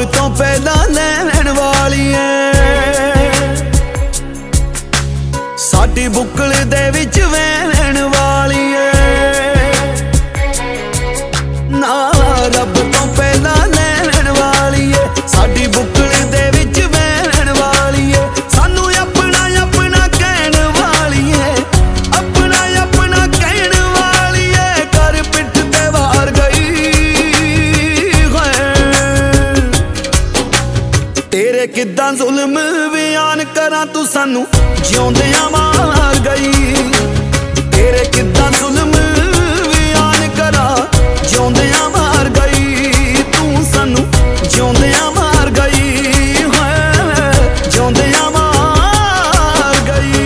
तो पहला लैण वाली है साडी बुकल दे विच वहण वाली है ना रब तो पहला लैण वाली है साडी बुकल दे विच वहण वाली है सानू अपना अपना कहण वाली है अपना अपना कहण वाली है कर पिट ते वार गई तेरे किदां जुल्म बयान करां तू सानू जिउंदियां मार गई तेरे किदां जुल्म बयान करां जिउंदियां मार गई तू सानू जिउंदियां मार गई जिउंदियां मार गई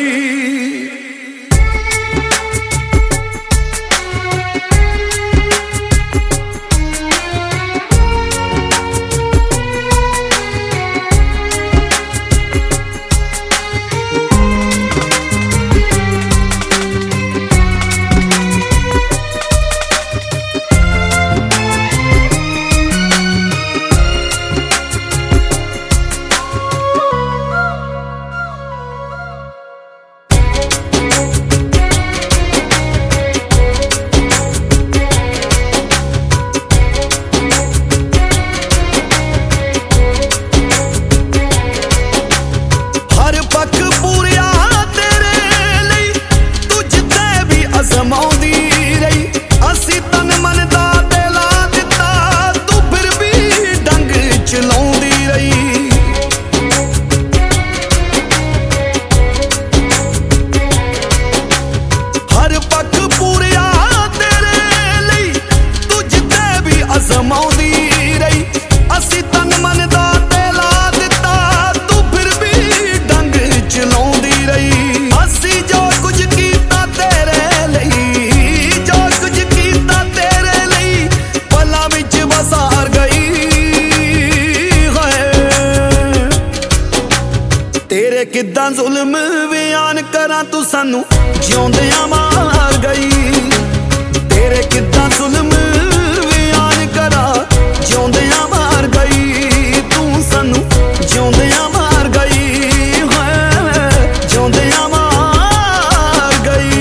तेरे किदां जुल्म बयान करां तू सानू जिउंदियां मार गई तेरे किदां जुल्म बयान करां जिउंदियां मार गई तू सानू जिउंदियां मार गई जिउंदियां मार गई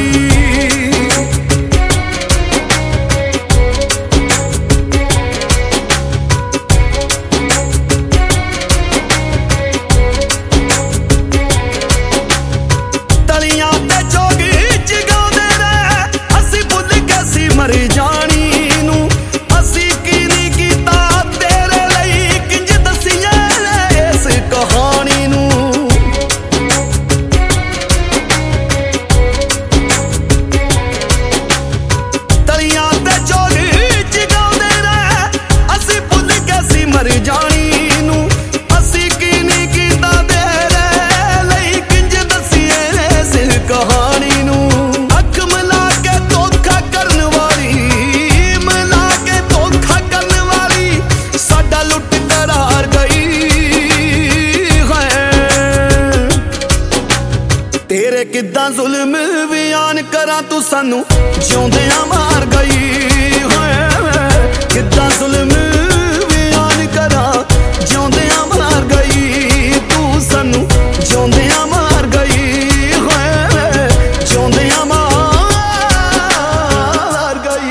मर जानी नू असी की नहीं कीता तेरे लई किंज दसिए इस कहानी नू तलियां ते चोग जगाउंदे रहे असी भुल के सी मर जानी नू असी की नहीं कीता तेरे लई किंज दसिए इस कहानी नू अख मिला के धोखा करन तेरे किदां जुल्म बयान करां तू सानू जिउंदियां मार गई किदां जुल्म बयान करां जिउंदियां मार गई तू सानू जिउंदियां मार गई जिउंदियां मार गई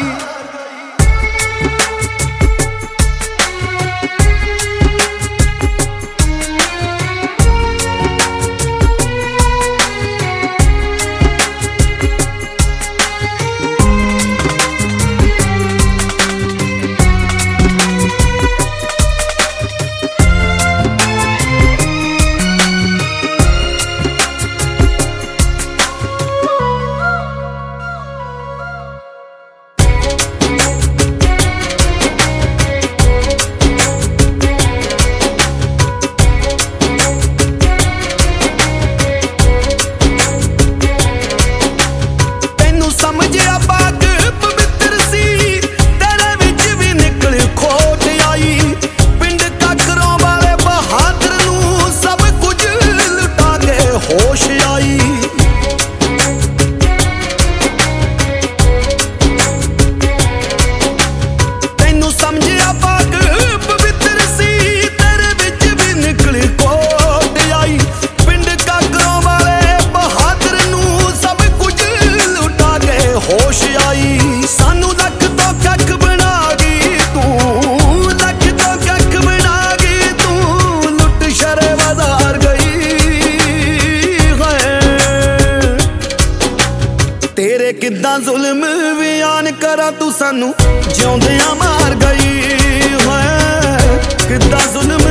ਕਿੱਦਾਂ ਜ਼ੁਲਮ ਬਿਆਨ ਕਰਾਂ ਤੂੰ ਸਾਨੂੰ ਜਿਉਂਦਿਆਂ ਮਾਰ ਗਈ ਹੋਏ ਕਿੱਦਾਂ ਜ਼ੁਲਮ